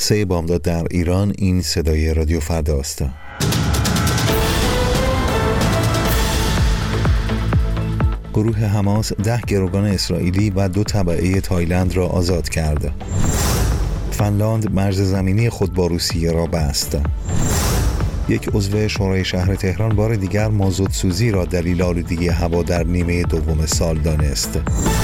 3 بامداد در ایران. این صدای رادیو فردا است. گروه حماس 10 گروگان اسرائیلی و 2 تبعه تایلند را آزاد کرد. فنلاند مرز زمینی خود با روسیه را بست. یک عضو شورای شهر تهران بار دیگر مازوت سوزی را دلیل آلودگی هوا در نیمه دوم سال دانست.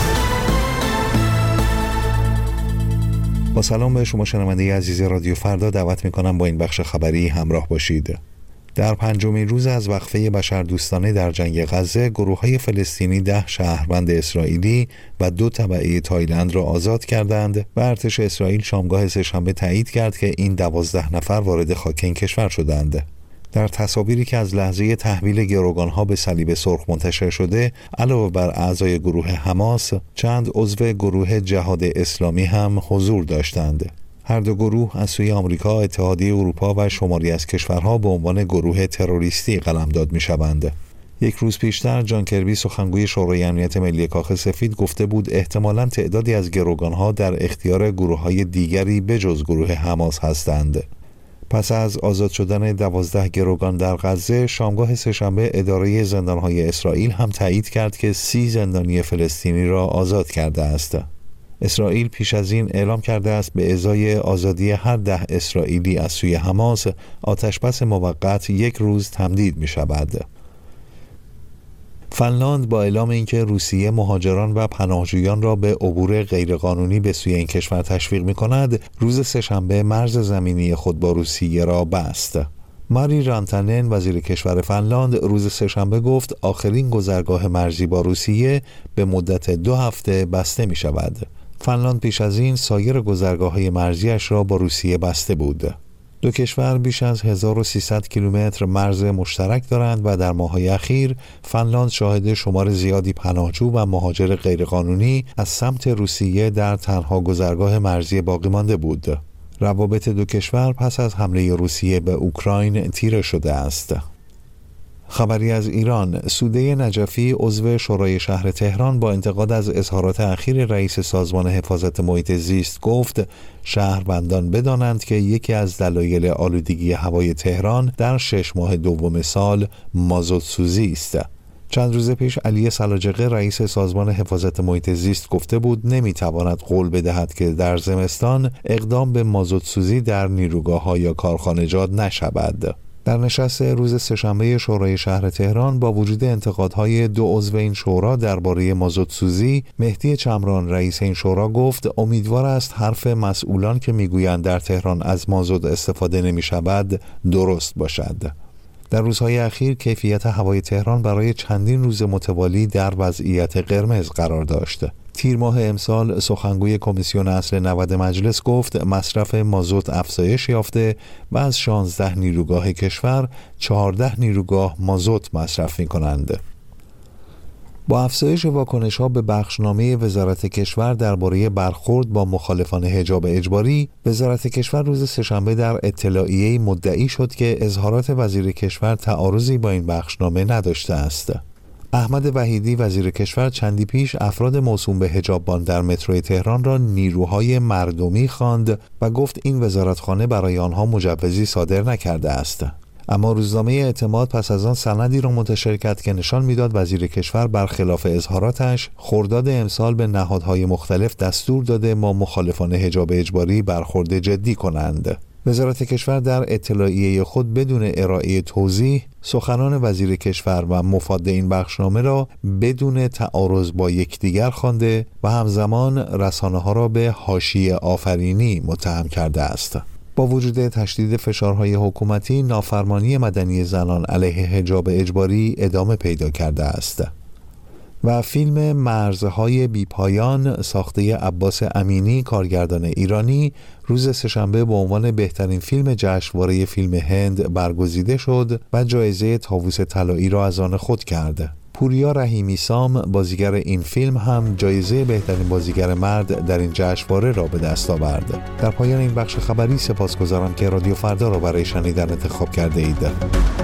با سلام به شما شنونده عزیز رادیو فردا، دعوت می‌کنم با این بخش خبری همراه باشید. در 5مین روز از وقفه بشردوستانه در جنگ غزه، گروه‌های فلسطینی 10 شهروند اسرائیلی و 2 تبعه تایلند را آزاد کردند و ارتش اسرائیل شامگاه سه‌شنبه تایید کرد که این 12 نفر وارد خاک این کشور شدند. در تصاویری که از لحظه تحویل گروگان‌ها به صلیب سرخ منتشر شده، علاوه بر اعضای گروه حماس، چند عضو گروه جهاد اسلامی هم حضور داشتند. هر دو گروه از سوی آمریکا، اتحادیه اروپا و شماری از کشورها به عنوان گروه تروریستی قلمداد می‌شوند. یک روز پیشتر جان کربی، سخنگوی شورای امنیت ملی کاخ سفید، گفته بود احتمالاً تعدادی از گروگان‌ها در اختیار گروه‌های دیگری بجز گروه حماس هستند. پس از آزاد شدن 12 گروگان در غزه، شامگاه سه‌شنبه اداره زندان‌های اسرائیل هم تایید کرد که 30 زندانی فلسطینی را آزاد کرده است. اسرائیل پیش از این اعلام کرده است به ازای آزادی هر 10 اسرائیلی از سوی حماس، آتشبس موقت 1 روز تمدید می شود. فنلاند با اعلام اینکه روسیه مهاجران و پناهجویان را به عبور غیرقانونی به سوی این کشور تشویق می کند، روز سه‌شنبه مرز زمینی خود با روسیه را بست. ماری رانتانن، وزیر کشور فنلاند، روز سه‌شنبه گفت آخرین گذرگاه مرزی با روسیه به مدت 2 هفته بسته می شود. فنلاند پیش از این سایر گذرگاه‌های مرزیش را با روسیه بسته بود. دو کشور بیش از 1300 کیلومتر مرز مشترک دارند و در ماه‌های اخیر فنلاند شاهد شمار زیادی پناهجو و مهاجر غیرقانونی از سمت روسیه در تنها گذرگاه مرزی باقی مانده بود. روابط دو کشور پس از حمله روسیه به اوکراین تیره شده است. خبری از ایران. سوده نجفی، عضو شورای شهر تهران، با انتقاد از اظهارات اخیر رئیس سازمان حفاظت محیط زیست گفت شهروندان بدانند که یکی از دلایل آلودگی هوای تهران در 6 ماه دوم سال مازوت سوزی است. چند روز پیش علی سلاجقه، رئیس سازمان حفاظت محیط زیست، گفته بود نمیتواند قول بدهد که در زمستان اقدام به مازوت سوزی در نیروگاه‌ها یا کارخانجات نشود. در نشست روز سه‌شنبه شورای شهر تهران با وجود انتقادهای 2 عضو این شورا درباره مازوت سوزی، مهدی چمران، رئیس این شورا، گفت امیدوار است حرف مسئولان که میگویند در تهران از مازوت استفاده نمی شود درست باشد. در روزهای اخیر کیفیت هوای تهران برای چندین روز متوالی در وضعیت قرمز قرار داشت. تیر ماه امسال سخنگوی کمیسیون اصل 90 مجلس گفت مصرف مازوت افزایش یافته و از 16 نیروگاه کشور 14 نیروگاه مازوت مصرف می‌کنند. با افزایش واکنش‌ها به بخشنامه وزارت کشور درباره برخورد با مخالفان حجاب اجباری، وزارت کشور روز سه‌شنبه در اطلاعیه‌ای مدعی شد که اظهارات وزیر کشور تعارضی با این بخشنامه نداشته است. احمد وحیدی، وزیر کشور، چندی پیش افراد موسوم به حجاببان در مترو تهران را نیروهای مردمی خواند و گفت این وزارتخانه برای آنها مجوزی صادر نکرده است. اما روزنامه اعتماد پس از آن سندی را منتشر کرد که نشان می‌داد وزیر کشور برخلاف اظهاراتش خرداد امسال به نهادهای مختلف دستور داده با مخالفان حجاب اجباری برخورد جدی کنند. وزارت کشور در اطلاعیه خود بدون ارائه توضیح سخنان وزیر کشور و مفاد این بخشنامه را بدون تعارض با یکدیگر خوانده و همزمان رسانه‌ها را به حاشیه آفرینی متهم کرده است. با وجود تشدید فشارهای حکومتی، نافرمانی مدنی زنان علیه حجاب اجباری ادامه پیدا کرده است. و فیلم مرزهای بیپایان ساخته عباس امینی، کارگردان ایرانی، روز سه‌شنبه به عنوان بهترین فیلم جشنواره فیلم هند برگزیده شد و جایزه طاووس طلایی را از آن خود کرد. پوریا رحیمی سام، بازیگر این فیلم، هم جایزه بهترین بازیگر مرد در این جشنواره را به دست آورد. در پایان این بخش خبری سپاسگزارم که رادیو فردا را برای شنیدن انتخاب کرده اید.